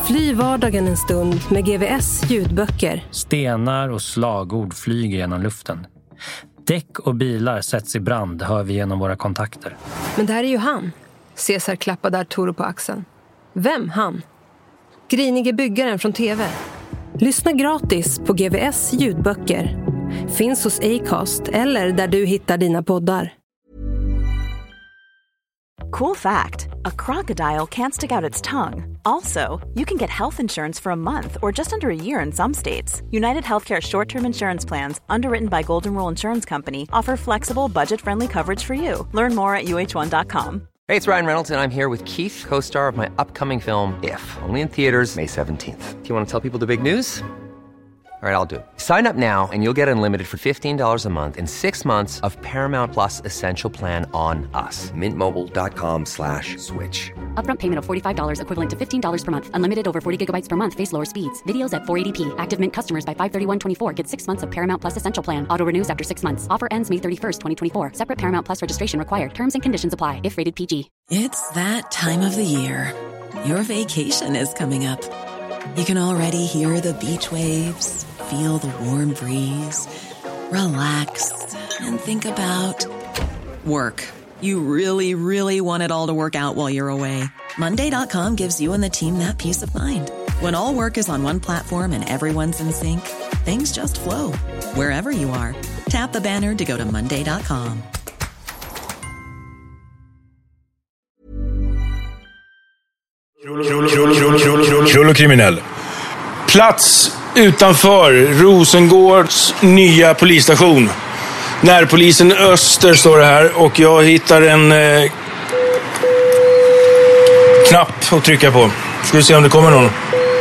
Fly vardagen en stund med GVS ljudböcker. Stenar och slagord flyger genom luften. Däck och bilar sätts i brand, hör vi genom våra kontakter. Men det här är ju han. Cesar klappade Arturo på axeln. Vem han? Grinige byggaren från TV. Lyssna gratis på GVS ljudböcker. Finns hos Acast eller där du hittar dina poddar. Cool fact, a crocodile can't stick out its tongue. Also, you can get health insurance for a month or just under a year in some states. United Healthcare short-term insurance plans, underwritten by Golden Rule Insurance Company, offer flexible, budget-friendly coverage for you. Learn more at uh1.com. Hey, it's Ryan Reynolds, and I'm here with Keith, co-star of my upcoming film, If, only in theaters May 17th. Do you want to tell people the big news? All right, I'll do it. Sign up now and you'll get unlimited for $15 a month and 6 months of Paramount Plus Essential Plan on us. MintMobile.com/switch. Upfront payment of $45 equivalent to $15 per month. Unlimited over 40 gigabytes per month. Face lower speeds. Videos at 480p. Active Mint customers by 531.24 get 6 months of Paramount Plus Essential Plan. Auto renews after 6 months. Offer ends May 31st, 2024. Separate Paramount Plus registration required. Terms and conditions apply if rated PG. It's that time of the year. Your vacation is coming up. You can already hear the beach waves, feel the warm breeze, relax, and think about work. You really, really want it all to work out while you're away. Monday.com gives you and the team that peace of mind. When all work is on one platform and everyone's in sync, things just flow. Wherever you are, tap the banner to go to Monday.com. Krullo kriminell. Plats utanför Rosengårds nya polisstation. Närpolisen Öster står det här. Och jag hittar en knapp att trycka på. Ska vi se om det kommer någon.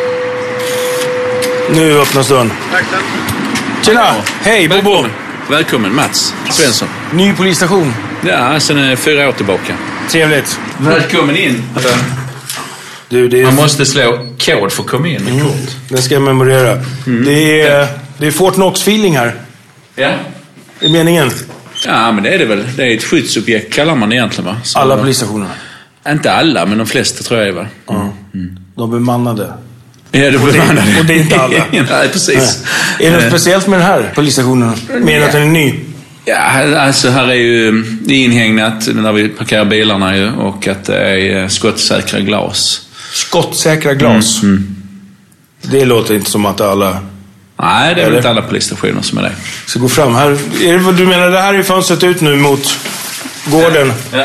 Nu öppnas dörren. Tack. Tjena, hej Bobo. Välkommen Mats Svensson. Ny polisstation. Ja, sen 4 år tillbaka. Trevligt. Välkommen in. Man måste slå kod för att komma in med kort. Den ska jag memorera. Det är Fort Knox-feeling här. Ja. I meningen. Ja, men det är det väl. Det är ett skyddsobjekt kallar man det egentligen, va? Så alla polisstationer? Inte alla, men de flesta tror jag är, va? De bemannade. Ja, de bemannade. Och det är inte alla. Nej, precis. Är det något speciellt med den här polisstationen? Mer än att den är ny? Ja, alltså här är ju det är inhägnat när vi parkerar bilarna ju, och att det är skottsäkra glas. Skottsäkra glas? Det låter inte som att alla... Nej, det är väl inte alla polisstationer som är det. Så gå fram här. Är det vad du menar? Det här är fönstret ut nu mot gården. Ja.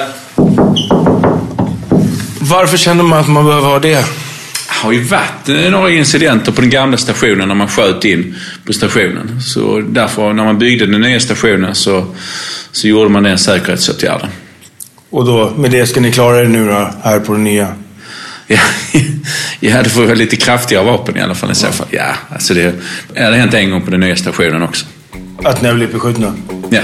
Varför känner man att man behöver ha det? Det har ju varit några incidenter på den gamla stationen när man sköt in på stationen. Så därför när man byggde den nya stationen så gjorde man den säkerhetsåtgärden. Och då med det ska ni klara er nu då, här på den nya? Ja, det får vara lite kraftigare vapen i alla fall i så fall. Ja, alltså det har hänt en gång på den nya stationen också. Att ni har blivit beskjutna? Ja.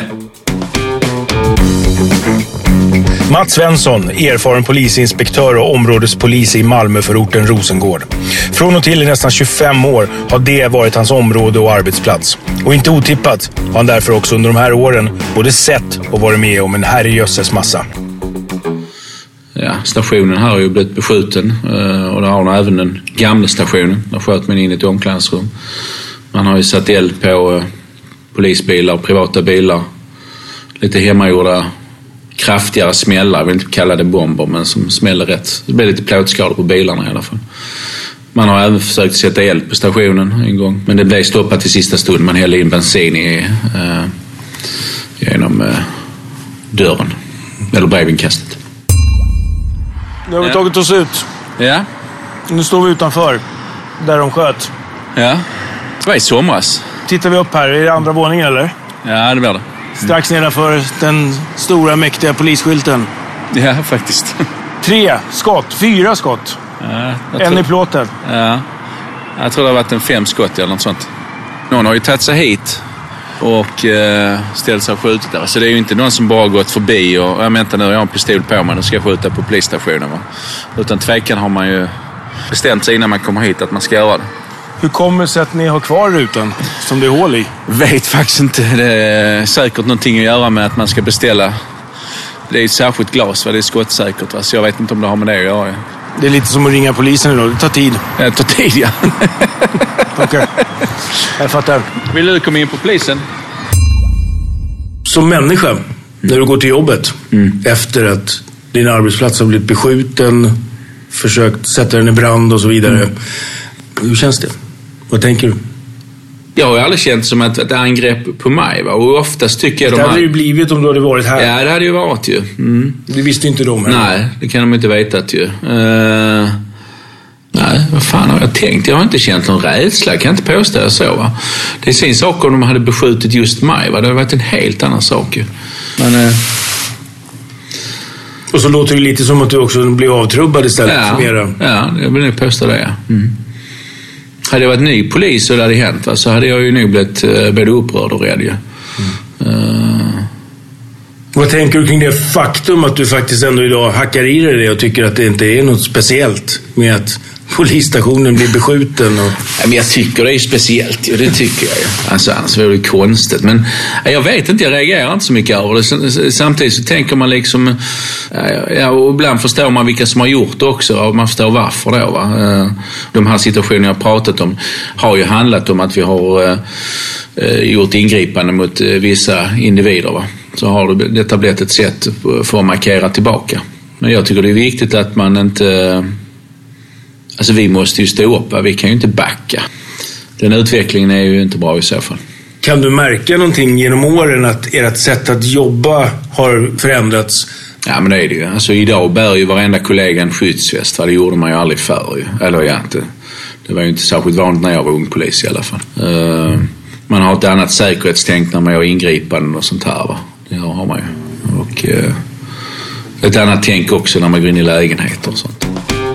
Mats Svensson, erfaren polisinspektör och områdespolis i Malmöförorten Rosengård. Från och till i nästan 25 år har det varit hans område och arbetsplats. Och inte otippat har han därför också under de här åren både sett och varit med om en herrejösses massa. Ja, stationen här har ju blivit beskjuten och det har även den gamla stationen. Där sköt man in i ett omklädningsrum. Man har ju satt eld på polisbilar och privata bilar. Lite hemmagjorda kraftigare smällar, jag vill inte kalla det bomber, men som smäller rätt. Det blir lite plåtskador på bilarna i alla fall. Man har även försökt sätta eld på stationen en gång, men det blev stoppat i sista stund. Man hällde in bensin genom dörren, eller brevinkastet. Nu har vi tagit oss ut. Ja. Nu står vi utanför, där de sköt. Ja, det var i somras. Tittar vi upp här, är det andra våningen eller? Ja, det blir det. Strax nedanför den stora mäktiga polisskylten. Ja, faktiskt. 3 skott, 4 skott. Ja, en i plåten. Ja, jag tror det har varit en 5 skott eller något sånt. Någon har ju tagit sig hit och ställt sig och skjutit där. Så det är ju inte någon som bara gått förbi och jag menar nu, jag har en pistol på mig och ska skjuta på polisstationen. Va? Utan tvekan har man ju bestämt sig innan man kommer hit att man ska göra det. Hur kommer det sig att ni har kvar rutan som det är hål i? Vet faktiskt inte. Det är säkert någonting att göra med att man ska beställa. Det är ett särskilt glas, va? Det är skottsäkert. Va? Så jag vet inte om det har med det att göra. Det är lite som att ringa polisen idag. Det tar tid. Det tar tid, ja. Okej. Jag fattar. Vill du komma in på polisen? Som människa, när du går till jobbet efter att din arbetsplats har blivit beskjuten, försökt sätta den i brand och så vidare. Hur känns det? Vad tänker du? Jag har ju aldrig känt som ett angrepp på mig. Va? Och oftast tycker jag det hade ju blivit om du hade varit här. Ja, det hade ju varit ju. Det visste inte de här. Nej, det kan de inte veta ju. Nej, vad fan har jag tänkt? Jag har inte känt någon rädsla, jag kan inte påstå så. Va? Det är sin sak om de hade beskjutit just mig. Va? Det har varit en helt annan sak ju. Men, och så låter det lite som att du också blir avtrubbad istället för mera. Ja, jag vill nog påstå det, ja. Hade jag varit ny polis och det hade hänt, va, så hade jag ju nog blivit både upprörd och rädd. Ja. Vad tänker du kring det faktum att du faktiskt ändå idag hackar i dig det och tycker att det inte är något speciellt med att polisstationen blir beskjuten? Och... Ja, men jag tycker det är speciellt, ja, det tycker jag ju. Alltså, annars vore det konstigt. Men jag vet inte, jag reagerar inte så mycket över det. Samtidigt så tänker man liksom... Ja, och ibland förstår man vilka som har gjort det också. Och man förstår varför då, va? De här situationerna jag har pratat om har ju handlat om att vi har gjort ingripande mot vissa individer, va? Så har detta blivit ett sätt för att markera tillbaka. Men jag tycker det är viktigt att man inte... Alltså vi måste ju stå upp, va? Vi kan ju inte backa. Den utvecklingen är ju inte bra i så fall. Kan du märka någonting genom åren att ert sätt att jobba har förändrats? Ja, men det är det ju. Alltså idag bär ju varenda kollega en skyddsväst, va? Det gjorde man ju aldrig förr ju. Eller ja, inte. Det var ju inte särskilt vanligt när jag var ung polis i alla fall. Man har ett annat säkerhetstänk när man gör ingripanden och sånt här, va? Det har man ju. Och ett annat tänk också när man går in i lägenheter och sånt.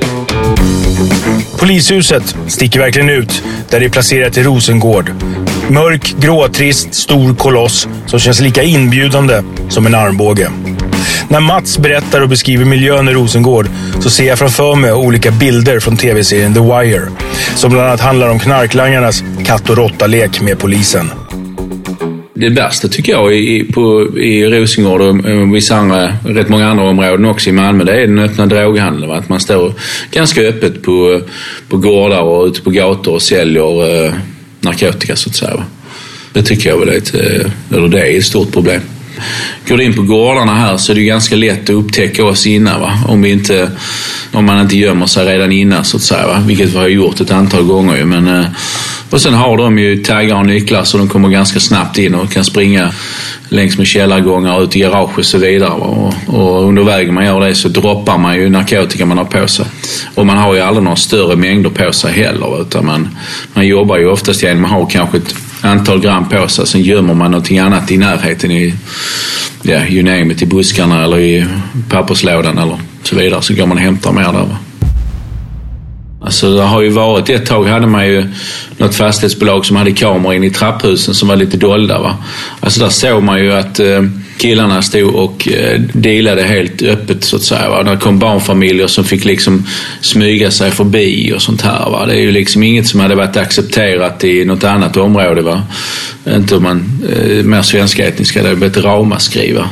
Polishuset sticker verkligen ut där det är placerat i Rosengård. Mörk, gråtrist, stor koloss som känns lika inbjudande som en armbåge. När Mats berättar och beskriver miljön i Rosengård så ser jag framför mig olika bilder från tv-serien The Wire som bland annat handlar om knarklangarnas katt- och råttalek med polisen. Det värsta tycker jag i Rosengård och vissa andra, rätt många andra områden också i Malmö, det är den öppna droghandeln. Att man står ganska öppet på gårdar och ute på gator och säljer narkotika så att säga. Det tycker jag väl är ett stort problem. Går du in på gårdarna här så är det ganska lätt att upptäcka oss innan, va? Om man inte gömmer sig redan innan så att säga, va? Vilket vi har gjort ett antal gånger. Men, och sen har de ju taggar och nycklar så de kommer ganska snabbt in och kan springa längs med källargångar ut i garage och så vidare. Och under vägen man gör det så droppar man ju narkotika man har på sig. Och man har ju aldrig några större mängder på sig heller, utan man jobbar ju oftast genom att ha kanske ett antal gram på sig, sen gömmer man någonting annat i närheten i, ja, you name it, i buskarna eller i papperslådan eller så vidare, så går man och hämtar mer där, va? Alltså det har ju varit, ett tag hade man ju något fastighetsbolag som hade kameror in i trapphusen som var lite dolda, va? Alltså där såg man ju att killarna stod och delade helt öppet så att säga, va? Där kom barnfamiljer som fick liksom smyga sig förbi och sånt här, va? Det är ju liksom inget som hade varit accepterat i något annat område, va? Inte om man mer svenska etniska, det är bättre ramaskriva.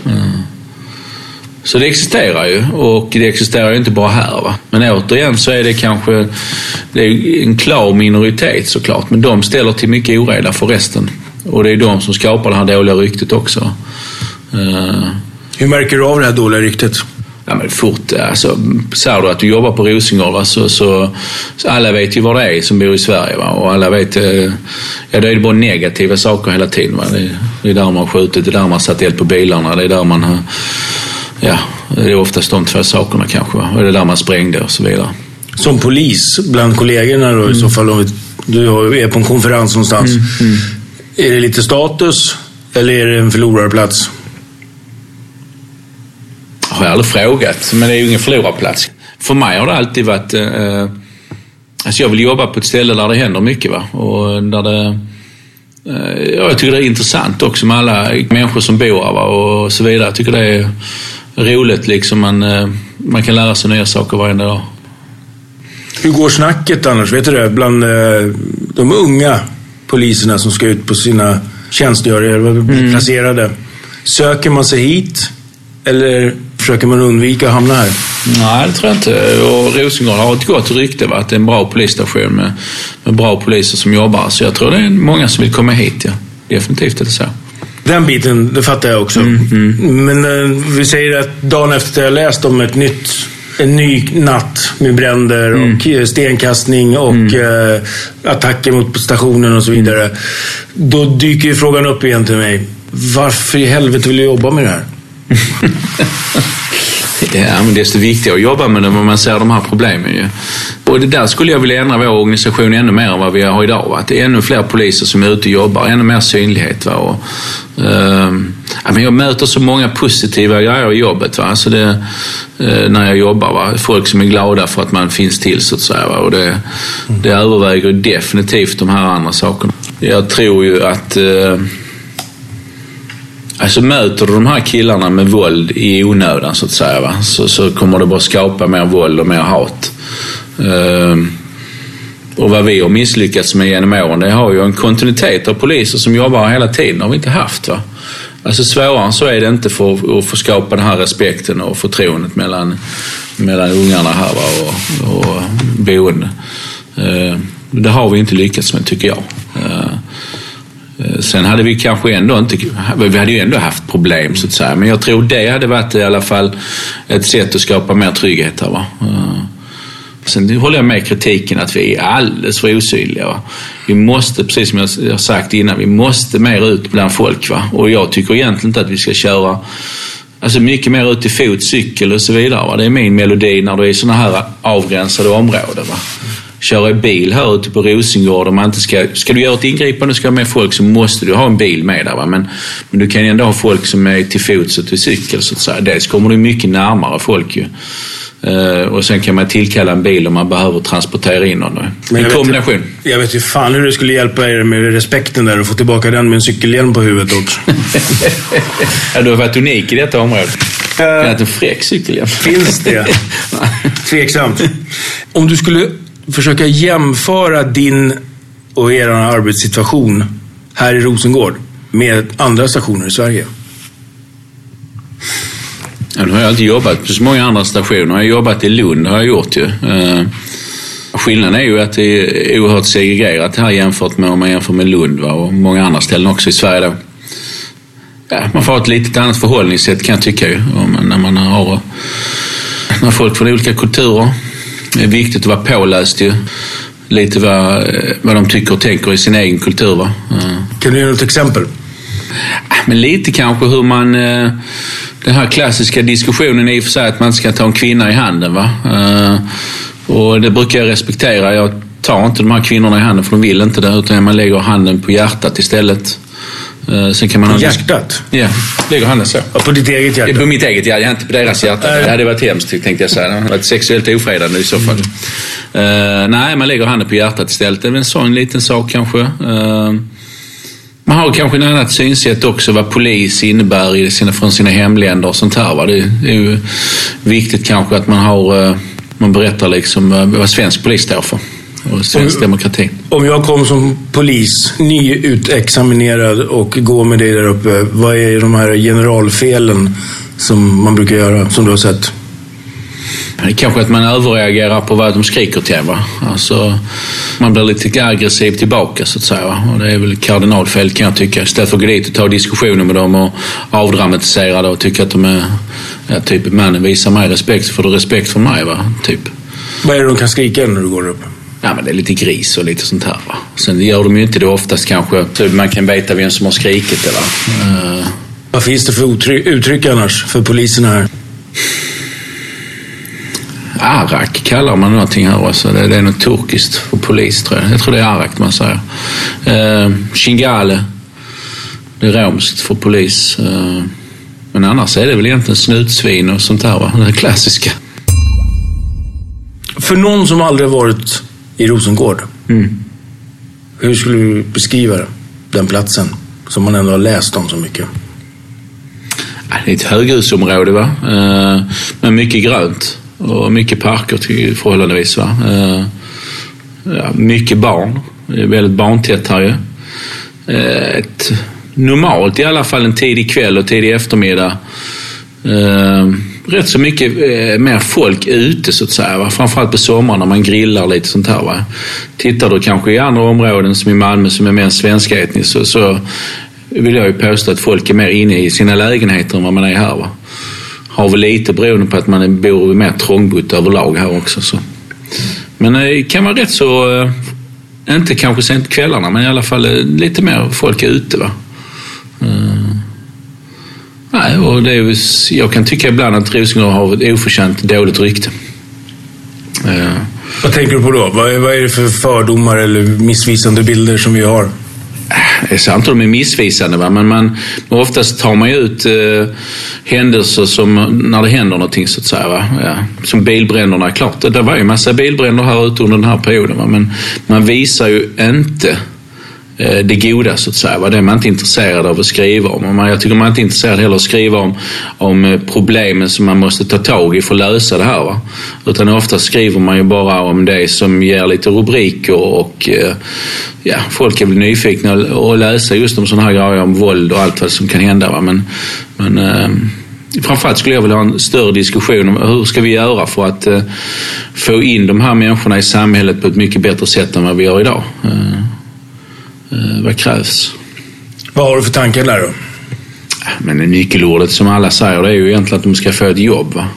Så det existerar ju, och det existerar ju inte bara här, va? Men återigen så är det kanske, det är en klar minoritet såklart, men de ställer till mycket oreda för resten. Och det är de som skapar det här dåliga ryktet också. Hur märker du av det här dåliga ryktet? Ja, men fort, alltså, säger du att du jobbar på Rosengård, va, så alla vet ju vad det är som bor i Sverige, va? Och alla vet, ja, det är bara negativa saker hela tiden, va? Det är där man har skjutit, det är där man har satt eld på bilarna, det är där man har, ja, det är oftast de två sakerna kanske, va? Och det är där man sprängde och så vidare. Som polis bland kollegorna då, i så fall om du är på en konferens någonstans, är det lite status eller är det en förlorarplats? Har jag aldrig frågat, men det är ju ingen förlorarplats. För mig har det alltid varit, alltså jag vill jobba på ett ställe där det händer mycket, va? Och där det, jag tycker det är intressant också med alla människor som bor här, va? Och så vidare. Jag tycker det är roligt liksom, man kan lära sig nya saker varje dag. Hur går snacket annars, vet du det, bland de unga poliserna som ska ut på sina tjänstgöringar, bli placerade? Söker man sig hit eller försöker man undvika att hamna här? Nej, det tror jag inte. Och Rosengård har ett gott rykte, va? Att det är en bra polisstation med bra poliser som jobbar. Så jag tror det är många som vill komma hit, ja. Definitivt är det så. Den biten, det fattar jag också. Men vi säger att dagen efter jag läst om en ny natt med bränder och stenkastning och attacker mot stationen och så vidare. Då dyker ju frågan upp igen till mig. Varför i helvete vill du jobba med det här? Ja, men det är så viktigt att jobba med det när man ser de här problemen ju. Och det där skulle jag vilja ändra vår organisation ännu mer än vad vi har idag. Va? Att det är ännu fler poliser som är ute och jobbar, ännu mer synlighet. Va? Och, men jag möter så många positiva grejer i jobbet. Va? Alltså när jag jobbar, va? Folk som är glada för att man finns till, så att säga. Va? Och det överväger definitivt de här andra sakerna. Jag tror ju att alltså möter du de här killarna med våld i onödan, så att säga, va? Så kommer det bara skapa mer våld och mer hat. Och vad vi har misslyckats med genom åren, det har ju en kontinuitet av poliser som jobbar hela tiden, har vi inte haft, va? Alltså svårare så är det inte för att få skapa den här respekten och förtroendet mellan ungarna här, va? Och boende. Det har vi inte lyckats med, tycker jag. Sen hade vi kanske ändå inte, vi hade ju ändå haft problem, så att säga, men jag tror det hade varit i alla fall ett sätt att skapa mer trygghet här, va? Sen håller jag med kritiken att vi är alldeles för osynliga, va? Vi måste, precis som jag har sagt innan, vi måste mer ut bland folk, va? Och jag tycker egentligen inte att vi ska köra alltså mycket mer ut i fot, cykel och så vidare, va? Det är min melodi när det är såna här avgränsade områden, va? Köra i bil här ute på Rosengård, om man inte ska du göra ett ingripande och ska med folk, så måste du ha en bil med där, va? Men du kan ju ändå ha folk som är till fots och till cykel, så att säga. Dels kommer du mycket närmare folk ju. Och sen kan man tillkalla en bil om man behöver transportera in någon. En kombination. Jag vet ju fan hur det skulle hjälpa er med respekten där och få tillbaka den med en cykelhjälm på huvudet också. Ja, du har varit unik i detta område. Det är en fräck cykelhjälm. Finns det? Tveksamt. Om du skulle försöka jämföra din och er arbetssituation här i Rosengård med andra stationer i Sverige. Ja, nu har jag inte jobbat på så många andra stationer. Jag har jobbat i Lund, har jag gjort ju. Skillnaden är ju att det är oerhört segregerat här jämfört med om man jämför med Lund, va? Och många andra ställen också i Sverige då. Ja, man får ett lite annat förhållningssätt, kan jag tycka ju. När folk från olika kulturer. Det är viktigt att vara påläst ju. Lite vad de tycker och tänker i sin egen kultur, va? Kan du ge något exempel? Men lite kanske hur man... Den här klassiska diskussionen är i och för sig att man ska ta en kvinna i handen, va? Och det brukar jag respektera. Jag tar inte de här kvinnorna i handen för de vill inte det, utan man lägger handen på hjärtat istället. Sen kan man på hjärtat? Ja, lägger handen så. Ja, på ditt eget hjärta? På mitt eget hjärta, inte på deras hjärta. Det hade varit hemskt, tänkte jag säga. Det hade varit sexuellt ofredande i så fall. Nej, man lägger handen på hjärtat istället. Det är en sån liten sak kanske. Man har kanske en annat synsätt också vad polis innebär från sina hemländer och sånt här, va? Det är ju viktigt kanske att man berättar liksom vad svensk polis står för och svensk demokrati. Om jag kom som polis, nyutexaminerad och går med dig där uppe, vad är de här generalfelen som man brukar göra, som du har sett? Det är kanske att man överreagerar på vad de skriker till, va? Alltså, man blir lite aggressiv tillbaka, så att säga, va? Och det är väl kardinalfel, kan jag tycka. Istället för att gå dit och ta diskussioner med dem och avdramatisera det och tycka att de är, ja, typ, mannen visar mig respekt, för du respekt för mig, va? Typ. Vad är det de kan skrika när du går upp? Ja, men det är lite gris och lite sånt här, va? Sen gör de ju inte det oftast kanske. Så man kan veta vem som har skrikit det, va? Vad finns det för uttryck annars för poliserna här? Arak kallar man någonting här också. Det är något turkiskt för polis, tror jag. Jag tror det är arak man säger. Shingale, det är romskt för polis. Men annars är det väl egentligen snutsvin och sånt här, va? Det klassiska. För någon som aldrig varit i Rosengård, hur skulle du beskriva den platsen som man ändå har läst om så mycket? Det är ett höghusområde, va? Men mycket grönt. Och mycket parker till förhållandevis, va? Ja, mycket barn. Det är väldigt barntätt här ju. Normalt i alla fall en tidig kväll och tidig eftermiddag. rätt så mycket mer folk ute så att säga. Va? Framförallt på sommaren när man grillar lite sånt här. Va? Tittar du kanske i andra områden som i Malmö som är mer svenska etniskt så vill jag ju påstå att folk är mer inne i sina lägenheter än vad man är här. Va? Har väl lite beroende på att man bor mer trångbott överlag här också. Så. Men det kan vara rätt så, inte kanske sent kvällarna, men i alla fall lite mer folk är ute. Va? Nej, och det är, jag kan tycka ibland att Rosengård har ett oförtjänt dåligt rykte. Vad tänker du på då? Vad är det för fördomar eller missvisande bilder som vi har? Det är sant att de är missvisande, va? Men oftast tar man ju ut händelser som när det händer någonting så att säga. Va? Ja, som bilbränderna, klart. Det var ju en massa bilbränder här ute under den här perioden. Va? Men man visar ju inte det goda så att säga. Va? Det är man inte intresserad av att skriva om. Jag tycker man är inte intresserad heller att skriva om problemen som man måste ta tag i för att lösa det här. Va? Utan ofta skriver man ju bara om det som ger lite rubriker och folk är väl nyfikna att läsa just om sådana här grejer om våld och allt vad som kan hända. Va? Men framförallt skulle jag vilja ha en större diskussion om hur ska vi göra för att få in de här människorna i samhället på ett mycket bättre sätt än vad vi gör idag. Vad krävs? Vad har du för tankar där då? Men nyckelordet som alla säger, det är ju egentligen att de ska få ett jobb. Va?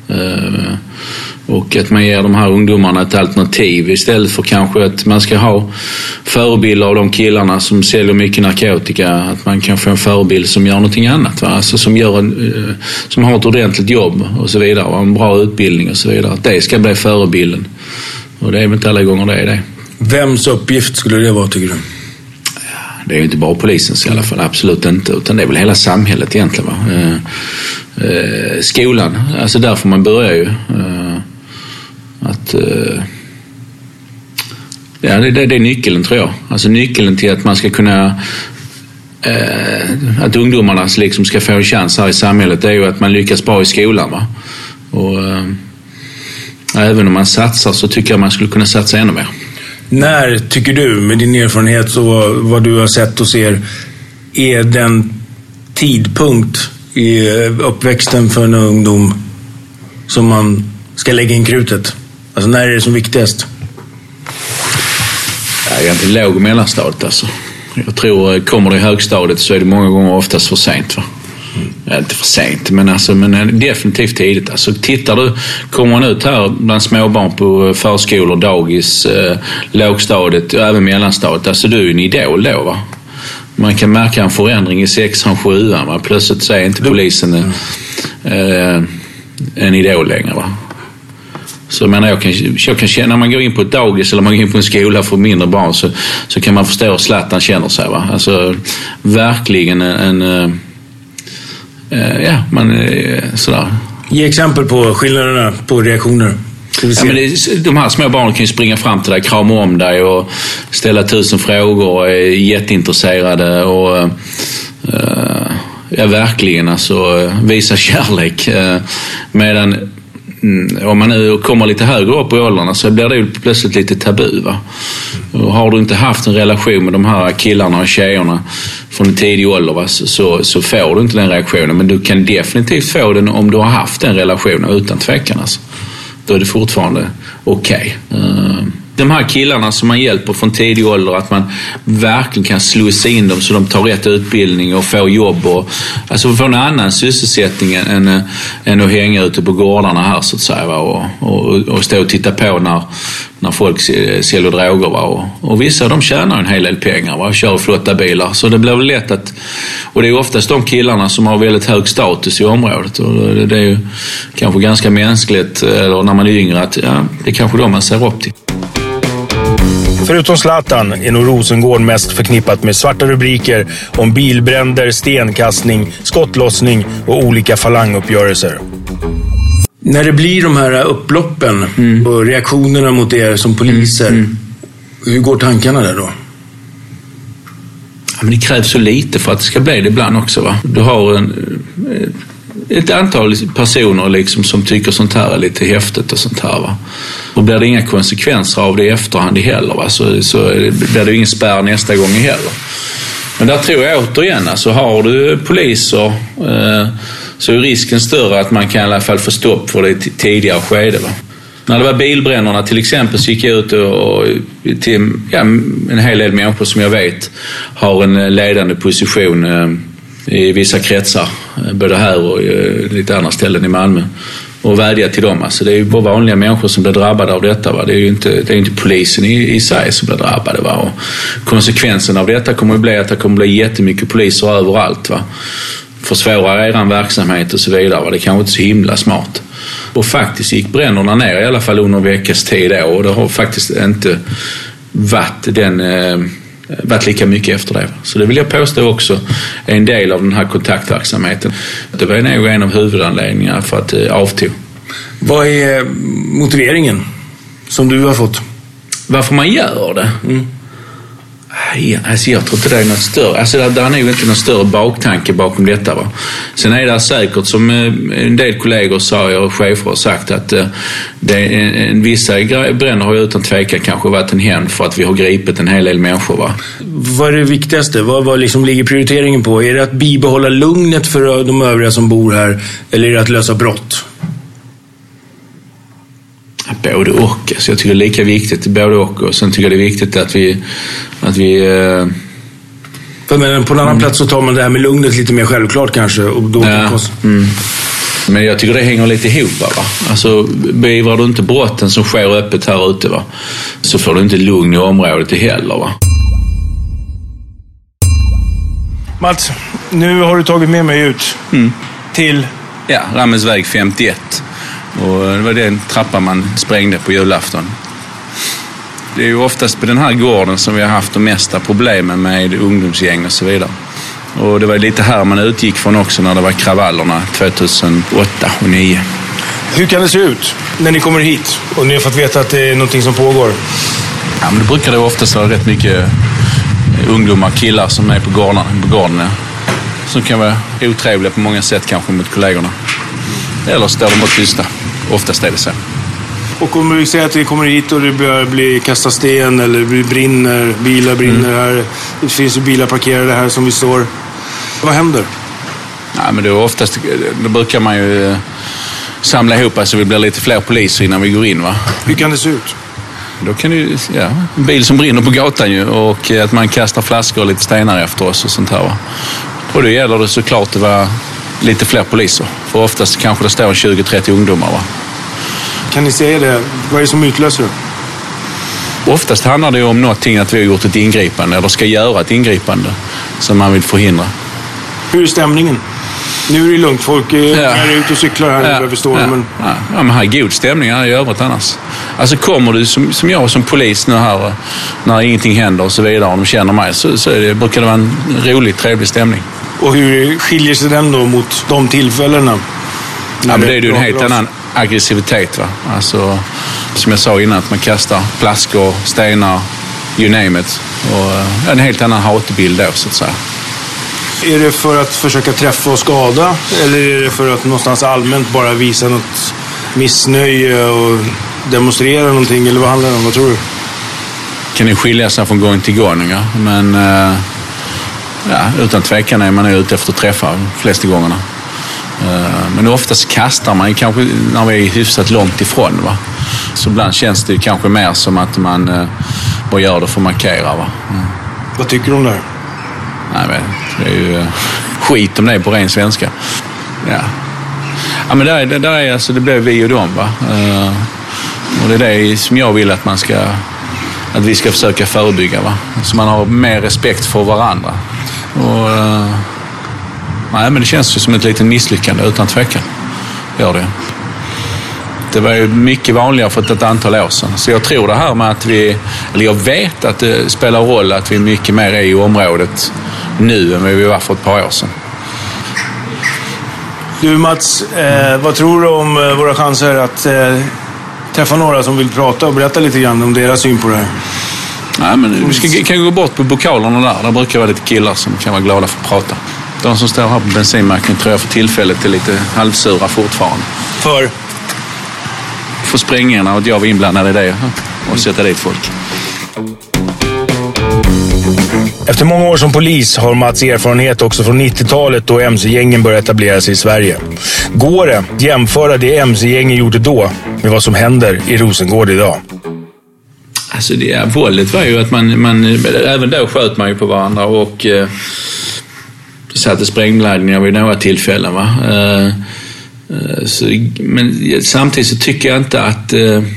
Och att man ger de här ungdomarna ett alternativ istället för kanske att man ska ha förebilder av de killarna som säljer mycket narkotika. Att man kan få en förebild som gör någonting annat. Va? Alltså som har ett ordentligt jobb och så vidare. Och en bra utbildning och så vidare. Att det ska bli förebilden. Och det är väl inte alla gånger det är det. Vems uppgift skulle det vara, tycker du? Det är ju inte bara polisens i alla fall, absolut inte. Utan det är väl hela samhället egentligen. Va? Skolan, alltså där får man börja ju. Det är nyckeln, tror jag. Alltså nyckeln till att man ska kunna att ungdomarna liksom ska få en chans här i samhället, det är ju att man lyckas bra i skolan. Va? Och även om man satsar så tycker jag man skulle kunna satsa ännu mer. När tycker du, med din erfarenhet och vad du har sett och ser, är den tidpunkt i uppväxten för en ungdom som man ska lägga in krutet? Alltså när är det som viktigast? Egentligen låg- och mellanstadiet alltså. Jag tror kommer det i högstadiet så är det många gånger oftast för sent. Va? Inte för sent, men definitivt tidigt. Alltså, kommer man ut här bland småbarn på förskolor, dagis, lågstadiet och även mellanstadiet. Alltså du är en idol då, va? Man kan märka en förändring i 6:an, 7:an. Va? Plötsligt så är inte polisen en idol längre. Va? Så menar jag kan känna, när man går in på ett dagis eller man går in på en skola för mindre barn så kan man förstå hur Zlatan känner sig. Va? Alltså verkligen sådär. Ge exempel på skillnaderna på reaktioner. Ja, men de här små barnen kan ju springa fram till dig, krama om dig och ställa 1000 frågor och är jätteintresserade och verkligen alltså visa kärlek. Medan om man nu kommer lite högre upp i åldrarna så blir det ju plötsligt lite tabu. Va? Och har du inte haft en relation med de här killarna och tjejerna från en tidig ålder, va? Så får du inte den reaktionen. Men du kan definitivt få den om du har haft den relationen, utan tvekan. Alltså. Då är det fortfarande okej. De här killarna som man hjälper från tidig ålder, att man verkligen kan slussa in dem så de tar rätt utbildning och får jobb och alltså få en annan sysselsättning än att hänga ute på gårdarna här så att säga, va? Och stå och titta på när folk säljer droger, va? Och vissa de tjänar en hel del pengar, va? Och kör flotta bilar, så det blir väl lätt att, och det är oftast de killarna som har väldigt hög status i området, och det är ju kanske ganska mänskligt, eller när man är yngre, att det är kanske de man ser upp till. Förutom Zlatan är nog Rosengård mest förknippat med svarta rubriker om bilbränder, stenkastning, skottlossning och olika falanguppgörelser. När det blir de här upploppen och reaktionerna mot er som poliser, hur går tankarna där då? Ja, men det krävs så lite för att det ska bli det ibland också. Va? Du har ett antal personer liksom som tycker sånt här är lite häftigt och sånt här. Va? Och blir det inga konsekvenser av det i efterhand heller, va? Så blir det ingen spärr nästa gång heller. Men där tror jag återigen, alltså har du poliser så är risken större att man kan i alla fall få stopp för det tidigare skede. Va? När det var bilbrännorna till exempel så gick jag ut och till en hel del människor som jag vet har en ledande position i vissa kretsar, både här och lite andra ställen i Malmö, och vädja till dem. Alltså det är ju bara vanliga människor som blir drabbade av detta. Va? Det är ju inte polisen i sig som blir drabbade. Va? Och konsekvensen av detta kommer att bli att det kommer att bli jättemycket poliser överallt. Va? Försvårar eran verksamhet och så vidare. Va? Det kanske inte så himla smart. Och faktiskt gick bränderna ner i alla fall under en veckas tid då, och det har faktiskt inte varit lika mycket efter det. Så det vill jag påstå också är en del av den här kontaktverksamheten. Det var nog en av huvudanledningarna för att avtog. Vad är motiveringen som du har fått? Varför man gör det? Alltså jag tror inte det är något större. Alltså det är nog inte någon större baktanke bakom detta. Va? Sen är det säkert, som en del kollegor sa och chefer har sagt, att vissa bränder har ju utan tvekan kanske varit en hämnd för att vi har gripit en hel del människor. Va? Vad är det viktigaste? Vad liksom ligger prioriteringen på? Är det att bibehålla lugnet för de övriga som bor här, eller är det att lösa brott? Både och. Alltså jag tycker det är lika viktigt både och sen tycker jag det är viktigt att vi Men på en annan plats så tar man det här med lugnet lite mer självklart kanske, och då Men jag tycker det hänger lite ihop. Va? Alltså beivrar du inte brotten som sker öppet här ute, va? Så får du inte lugn i området heller. Va? Mats, nu har du tagit med mig ut till Rammelsväg 51. Och det var den trappan man sprängde på julafton. Det är ju oftast på den här gården som vi har haft de mesta problemen med ungdomsgäng och så vidare. Och det var lite här man utgick från också när det var kravallerna 2008 och 2009. Hur kan det se ut när ni kommer hit och ni har fått veta att det är någonting som pågår? Ja, men det brukar det oftast vara rätt mycket ungdomar, killar som är på gården. Som kan vara otrevliga på många sätt kanske mot kollegorna. Eller står de bara tysta. Oftast är det så. Och kommer vi säga att vi kommer hit och det börjar bli kasta sten eller bilar brinner här. Det finns ju bilar parkerade här som vi står. Vad händer? Ja, men då brukar man ju samla ihop så vi blir lite fler poliser innan vi går in, va? Hur kan det se ut? Då kan det en bil som brinner på gatan ju, och att man kastar flaskor och lite stenar efter oss och sånt här, va? Och då gäller det såklart att vara lite fler poliser. För oftast kanske det står 20-30 ungdomar, va? Kan ni säga det? Vad är det som utlöser det? Oftast handlar det om någonting att vi har gjort ett ingripande eller ska göra ett ingripande som man vill förhindra. Hur är stämningen? Nu är det lugnt. Folk är ute och cyklar här där vi står. Men här är god stämning här i övrigt annars. Alltså kommer du som jag som polis nu här när ingenting händer och så vidare och de känner mig så brukar det vara en rolig, trevlig stämning. Och hur skiljer sig den då mot de tillfällena? Ja, men det är ju en helt annan aggressivitet, va? Alltså, som jag sa innan, att man kastar flaskor, stenar, you name it. Och en helt annan hatbild då, så att säga. Är det för att försöka träffa och skada? Eller är det för att någonstans allmänt bara visa något missnöje och demonstrera någonting? Eller vad handlar det om? Vad tror du? Kan det skilja sig från gång till gång, ja. Men utan tvekan är man ute efter att träffa de flesta gångerna. Men oftast kastar man kanske när vi är hyfsat långt ifrån, va? Så ibland känns det kanske mer som att man bara gör det för att markera, va? Vad tycker du om det här? Nej, men det är ju skit om det är på ren svenska. Ja, men där är alltså, det blir vi och dem, va? Och det är det som jag vill att vi ska försöka förebygga, va? Så man har mer respekt för varandra. Och nej, men det känns ju som ett litet misslyckande utan tvekan. Gör det. Det var ju mycket vanligare för ett antal år sedan. Så jag tror det här med att jag vet att det spelar roll att vi är mycket mer i området nu än vi var för ett par år sedan. Du Mats, vad tror du om våra chanser att träffa några som vill prata och berätta lite grann om deras syn på det här? Nej, men vi kan gå bort på bokalerna där. Där brukar vara lite killar som kan vara glada för att prata. De som står här på bensinmacken tror jag för tillfället är lite halvsura fortfarande. För sprängningarna och att jag var inblandad i det och sätta dit folk. Efter många år som polis har Mats erfarenhet också från 90-talet då MC-gängen började etablera sig i Sverige. Går det att jämföra det MC-gängen gjorde då med vad som händer i Rosengård idag? Alltså våldet var ju att man även då sköt man ju på varandra och satte sprängladdningar vid några tillfällen, va? Men samtidigt så tycker jag inte att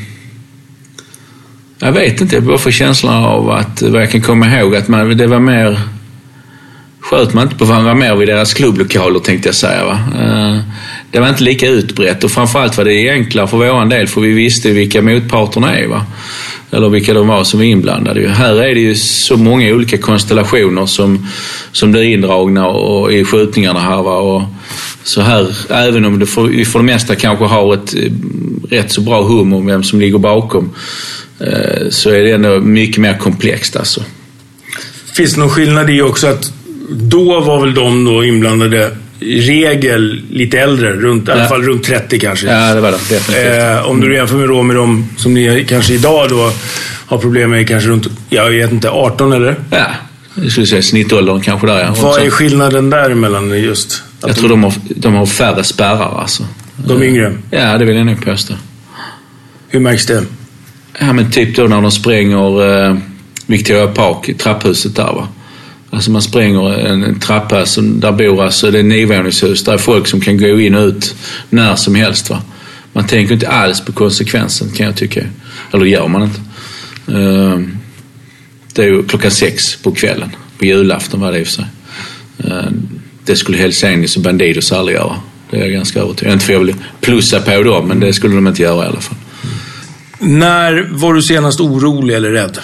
jag vet inte, jag bara får känslan av att jag kan komma ihåg att det var mer, sköt man inte på varandra, mer vid deras klubblokaler, tänkte jag säga, va? Det var inte lika utbrett och framförallt var det enklare för våran del, för vi visste vilka motparterna är, va? Eller vilka de var som var inblandade. Här är det ju så många olika konstellationer som blir indragna och i skjutningarna här, va? Och så här, även om vi för det mesta kanske har ett rätt så bra hum om vem som ligger bakom, så är det ändå mycket mer komplext, alltså. Finns det någon skillnad i också att då var väl de då inblandade i regel lite äldre, i alla fall runt 30 kanske. Ja, det var det, definitivt. Om du jämför med dem som ni kanske idag då har problem med, kanske runt, jag vet inte, 18 eller? Ja, jag skulle säga snittåldern kanske där, ja. Vad är skillnaden där mellan just? Jag tror de har färre spärrar, alltså. De yngre? Ja, det vill jag nog påstå. Hur märks det? Ja, men typ då när de spränger Victoria Park, trapphuset där, va? Alltså man spränger en trappa som där bor, alltså det är nivåningshus, där är folk som kan gå in och ut när som helst, va? Man tänker inte alls på konsekvensen, kan jag tycka. Eller gör man inte. Det är ju 6:00 på kvällen. På julafton var det i och för sig. Det skulle Hells Angels och Bandidos aldrig göra. Det är jag ganska övertygad. Inte för jag vill plussa på dem, men det skulle de inte göra i alla fall. När var du senast orolig eller rädd?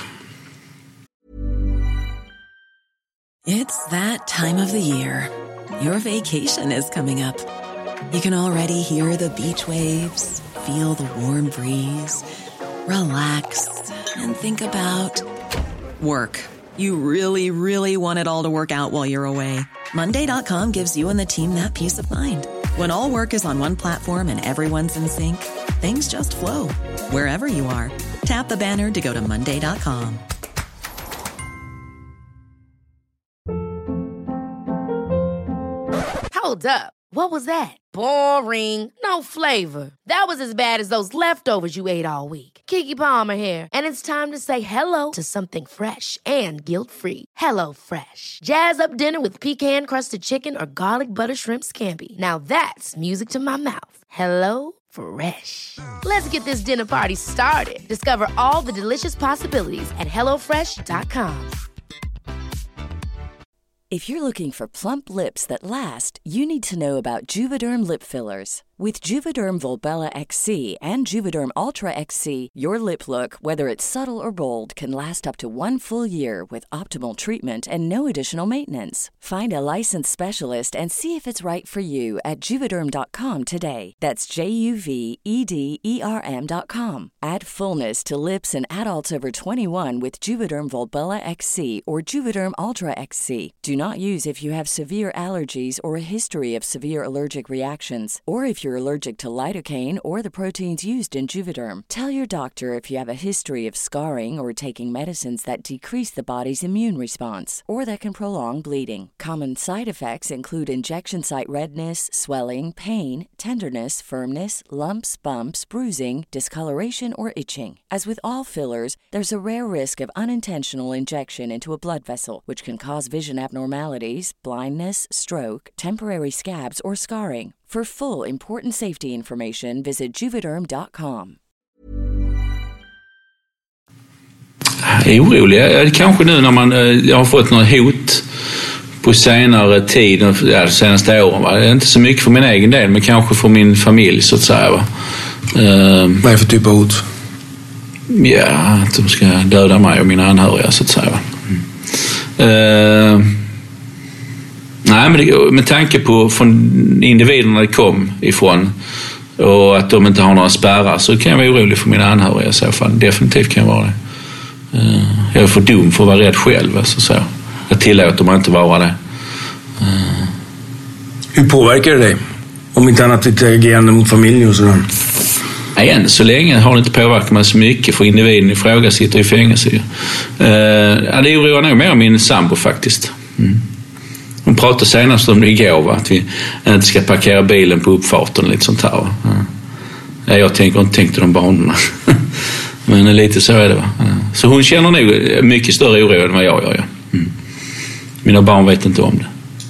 It's that time of the year. Your vacation is coming up. You can already hear the beach waves, feel the warm breeze, relax, and think about work. You really, really want it all to work out while you're away. Monday.com gives you and the team that peace of mind. When all work is on one platform and everyone's in sync, things just flow. Wherever you are, tap the banner to go to Monday.com. Hold up. What was that? Boring. No flavor. That was as bad as those leftovers you ate all week. Keke Palmer here, and it's time to say hello to something fresh and guilt-free. Hello Fresh. Jazz up dinner with pecan-crusted chicken or garlic butter shrimp scampi. Now that's music to my mouth. Hello Fresh. Let's get this dinner party started. Discover all the delicious possibilities at hellofresh.com. If you're looking for plump lips that last, you need to know about Juvederm lip fillers. With Juvederm Volbella XC and Juvederm Ultra XC, your lip look, whether it's subtle or bold, can last up to 1 full year with optimal treatment and no additional maintenance. Find a licensed specialist and see if it's right for you at Juvederm.com today. That's JUVEDERM.com. Add fullness to lips in adults over 21 with Juvederm Volbella XC or Juvederm Ultra XC. Do not use if you have severe allergies or a history of severe allergic reactions, or if you're allergic to lidocaine or the proteins used in Juvederm. Tell your doctor if you have a history of scarring or taking medicines that decrease the body's immune response or that can prolong bleeding. Common side effects include injection site redness, swelling, pain, tenderness, firmness, lumps, bumps, bruising, discoloration, or itching. As with all fillers, there's a rare risk of unintentional injection into a blood vessel, which can cause vision abnormalities, blindness, stroke, temporary scabs, or scarring. For full important safety information, visit Juvederm.com. Orolig. Kanske nu när jag har fått något hot på senare tid, de senaste åren. Va? Inte så mycket för min egen del, men kanske för min familj, så att säga. Va? Vad är det för typ av hot? Ja, att de ska döda mig och mina anhöriga, så att säga. Va? Nej, men med tanke på från individerna det kom ifrån och att de inte har några spärrar, så kan jag vara orolig för mina anhöriga i så fall. Definitivt kan jag vara det. Jag är för dum för att vara rädd själv, alltså, så jag tillåter mig inte vara det. Hur påverkar det dig? Om inte annat ditt agerande mot familjen och sådär. Än så länge har det inte påverkat mig så mycket, för individen i fråga sitter i fängelse. Det oroar nog mer min sambo faktiskt. Hon pratade senast om det igår, att vi inte ska parkera bilen på uppfarten och lite sånt här. Jag tänkte de banorna. Men lite så är det, va. Så hon känner nog mycket större oro än vad jag gör. Mina barn vet inte om det.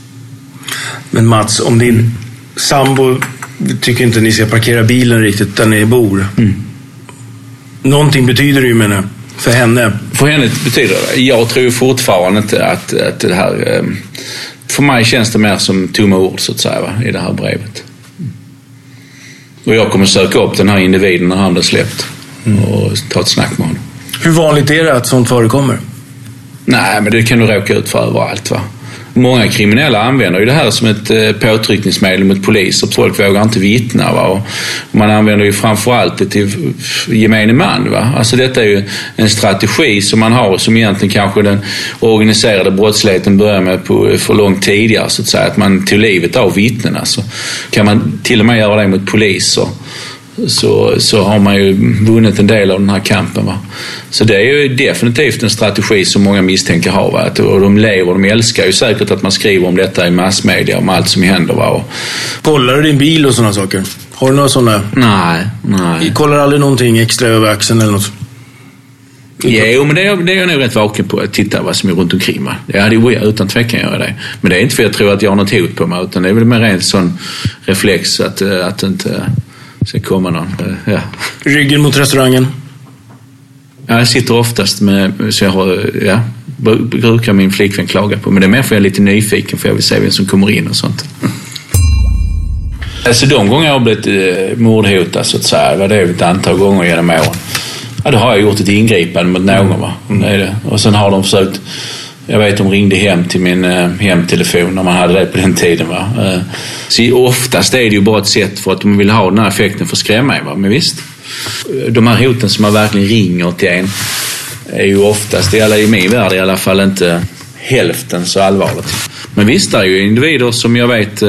Men Mats, om din sambo tycker inte ni ska parkera bilen riktigt där ni bor. Någonting betyder det ju, menar, för henne. För henne betyder det. Jag tror fortfarande inte att det här... För mig känns det mer som tomma ord, så att säga, va, i det här brevet. Och jag kommer söka upp den här individen när han är släppt och ta ett snack med honom. Hur vanligt är det att sånt förekommer? Nej, men det kan du råka ut för överallt, va. Många kriminella använder ju det här som ett påtryckningsmedel mot polis, och folk vågar inte vittna, va? Och man använder ju framförallt det till gemene man, va? Alltså detta är ju en strategi som man har, som egentligen kanske den organiserade brottsligheten börjar med för långt tidigare, så att säga, att man tog livet av vittnen. Alltså, kan man till och med göra det mot poliser, så har man ju vunnit en del av den här kampen, va. Så det är ju definitivt en strategi som många misstänker har, va. Och de älskar ju säkert att man skriver om detta i massmedia, om allt som händer, va. Och... Kollar du din bil och sådana saker? Har du några sådana? Nej. Kollar aldrig någonting extra över axeln eller något? Jo, men det är jag nog rätt vaken på, att titta vad som är runt omkring mig. Jag hade ju utan tvekan göra det. Men det är inte för att jag tror att jag har något hot på mig, utan det är väl mer en sån reflex att inte ska komma någon. Ja. Ryggen mot restaurangen? Ja, jag sitter oftast med, så jag har, brukar min flickvän klaga på. Men det är mer för jag är lite nyfiken, för jag vill se vem som kommer in och sånt. Alltså de gånger jag har blivit mordhotad, så att säga, var det ett antal gånger genom åren. Ja, då har jag gjort ett ingripande mot någon, va. Det är det. Och sen har de försökt, jag vet, de ringde hem till min hemtelefon när man hade det på den tiden, va. Så oftast är det ju bara ett sätt för att de vill ha den här effekten för att skrämma mig, va. Men visst, de här hoten som man verkligen ringer till en är ju oftast, i min värld i alla fall, inte hälften så allvarligt. Men visst, det är ju individer som jag vet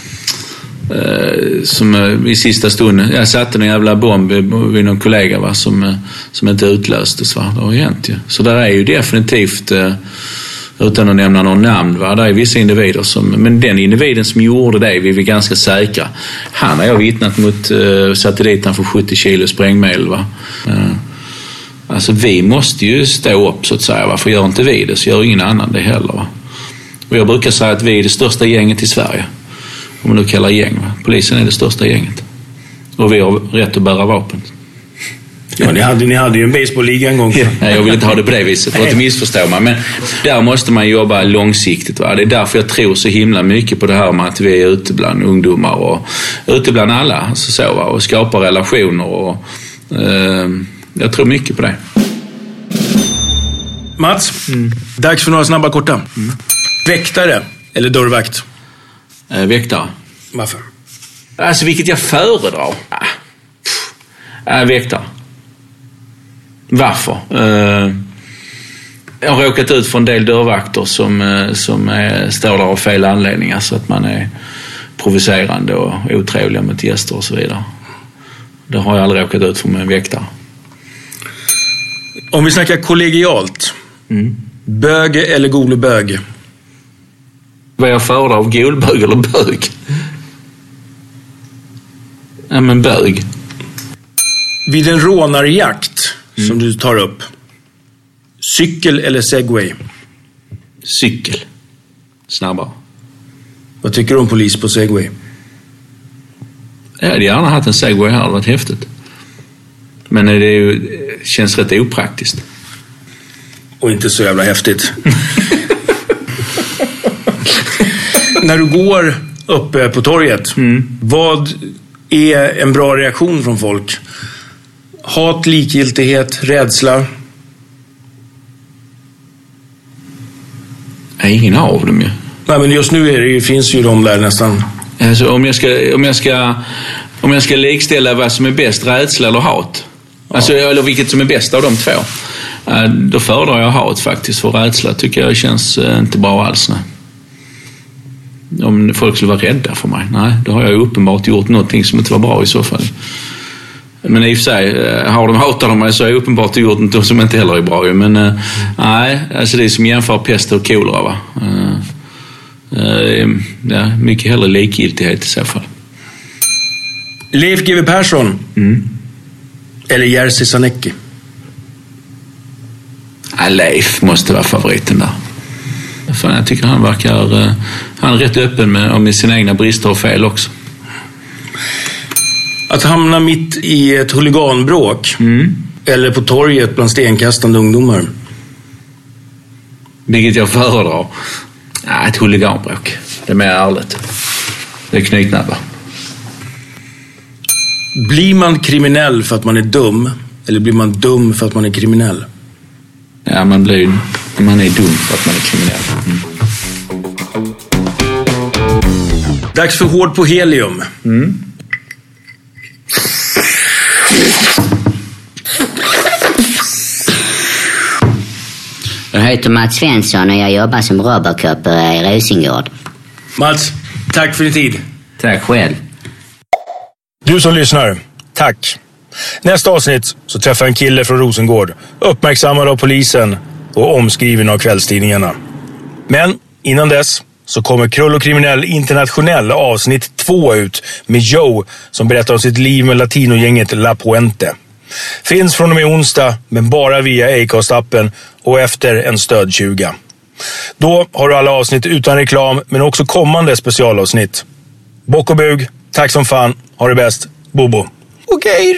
som i sista stunden, jag satte en jävla bomb vid någon kollega, va, som inte utlöstes, va. Det har hänt ju. Så där är ju definitivt, utan att nämna någon namn, va, där är vissa individer som, men den individen som gjorde det, vi är ganska säkra. Han har jag vittnat mot, satte dit han för 70 kilo sprängmedel, va. Alltså vi måste ju stå upp, så att säga, va, för gör inte vi det så gör ingen annan det heller, va. Och jag brukar säga att vi är det största gänget i Sverige. Om man nu kallar gäng, va? Polisen är det största gänget. Och vi har rätt att bära vapen. Ja, ni hade ju en baseballliga en gång. Nej, jag vill inte ha det på det viset, för att missförstå mig. Men där måste man jobba långsiktigt, va? Det är därför jag tror så himla mycket på det här med att vi är ute bland ungdomar och ute bland alla, alltså så, va? Och skapar relationer och jag tror mycket på det. Mats, dags för några snabba korta. Väktare eller dörrvakt? Väktare. Varför? Alltså vilket jag föredrar. Väktare. Varför? Jag har råkat ut för en del dörrvakter som står där av fel anledningar, så att man är provocerande och otrevliga mot gäster och så vidare. Det har jag aldrig råkat ut för med en väktare. Om vi snackar kollegialt. Bög eller golebög? Vad jag föredrar av golbög eller bög? Ja, men bög. Vid en rånarjakt som du tar upp, cykel eller segway? Cykel. Snabbare. Vad tycker du om polis på segway? Jag hade gärna haft en segway här, det hade varit häftigt. Men det känns rätt opraktiskt. Och inte så jävla häftigt. När du går uppe på torget, vad är en bra reaktion från folk? Hat, likgiltighet, rädsla? Ingen av dem ju. Nej, men just nu finns ju de där nästan. Alltså, om jag ska likställa vad som är bäst, rädsla eller hat. Alltså, eller vilket som är bäst av de två. Då föredrar jag hat faktiskt, för rädsla tycker jag känns inte bra alls. Nej. Om folk skulle vara rädda för mig, nej, då har jag uppenbart gjort någonting som inte var bra i så fall. Men i och för sig, har de hatat dem mig så är jag uppenbart gjort något som inte heller är bra. Men nej, alltså det är som jämför pest och kolera, va. Ja, mycket hellre likgiltighet i så fall. Leif GW Persson. Eller Jerzy Sarnecki? Ja, Leif måste vara favoriten där. För jag tycker han verkar... han är rätt öppen med sina egna brister och fel också. Att hamna mitt i ett huliganbråk eller på torget bland stenkastande ungdomar. Vilket jag föredrar. Ja, ett huliganbråk. Det är mer ärligt. Det är knytnäbbar. Blir man kriminell för att man är dum? Eller blir man dum för att man är kriminell? Ja, man är dum för att man är kriminell. Dags för hård på helium. Jag heter Mats Svensson och jag jobbar som Robocop i Rosengård. Mats, tack för din tid. Tack själv. Du som lyssnar, tack. Nästa avsnitt så träffar en kille från Rosengård, uppmärksammad av polisen och omskriven av kvällstidningarna. Men innan dess så kommer Krull och kriminell internationell avsnitt 2 ut med Joe som berättar om sitt liv med latinogänget La Puente. Finns från och med onsdag, men bara via Acast-appen och efter en stödtjuga. Då har du alla avsnitt utan reklam, men också kommande specialavsnitt. Bock och bug, tack som fan, ha det bäst, Bobo. Okej.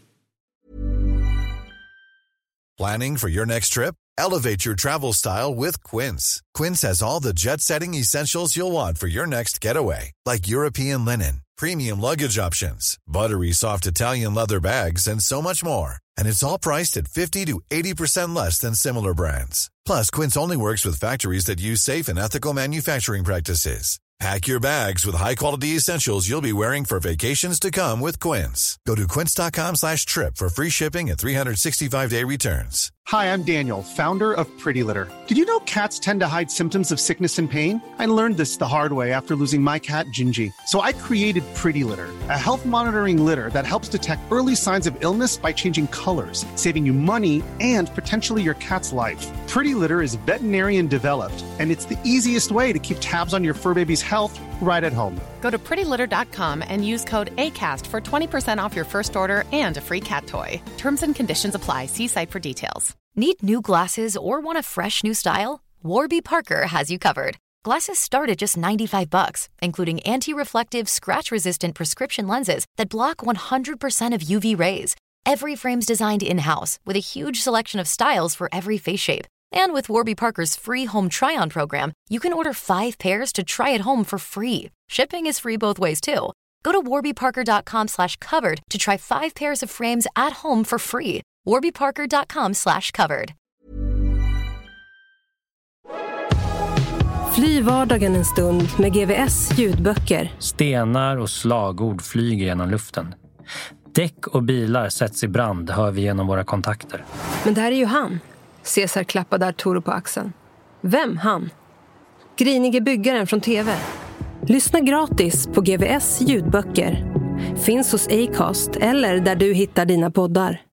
Planning for your next trip? Elevate your travel style with Quince. Quince has all the jet-setting essentials you'll want for your next getaway, like European linen, premium luggage options, buttery soft Italian leather bags, and so much more. And it's all priced at 50 to 80% less than similar brands. Plus, Quince only works with factories that use safe and ethical manufacturing practices. Pack your bags with high-quality essentials you'll be wearing for vacations to come with Quince. Go to quince.com/trip for free shipping and 365-day returns. Hi, I'm Daniel, founder of Pretty Litter. Did you know cats tend to hide symptoms of sickness and pain? I learned this the hard way after losing my cat, Gingy. So I created Pretty Litter, a health monitoring litter that helps detect early signs of illness by changing colors, saving you money and potentially your cat's life. Pretty Litter is veterinarian developed, and it's the easiest way to keep tabs on your fur baby's health right at home. Go to prettylitter.com and use code ACAST for 20% off your first order and a free cat toy. Terms and conditions apply. See site for details. Need new glasses or want a fresh new style? Warby Parker has you covered. Glasses start at just $95, including anti-reflective, scratch-resistant prescription lenses that block 100% of UV rays. Every frame's designed in-house with a huge selection of styles for every face shape. And with Warby Parker's free home try-on program, you can order 5 pairs to try at home for free. Shipping is free both ways, too. Go to warbyparker.com/covered to try 5 pairs of frames at home for free. warbyparker.com/covered. Fly vardagen en stund med GVS ljudböcker. Stenar och slagord flyger genom luften. Däck och bilar sätts i brand, hör vi genom våra kontakter. Men där är ju han. Cesar klappade Arturo på axeln. Vem han? Grinige byggaren från TV. Lyssna gratis på GVS ljudböcker. Finns hos Acast eller där du hittar dina poddar.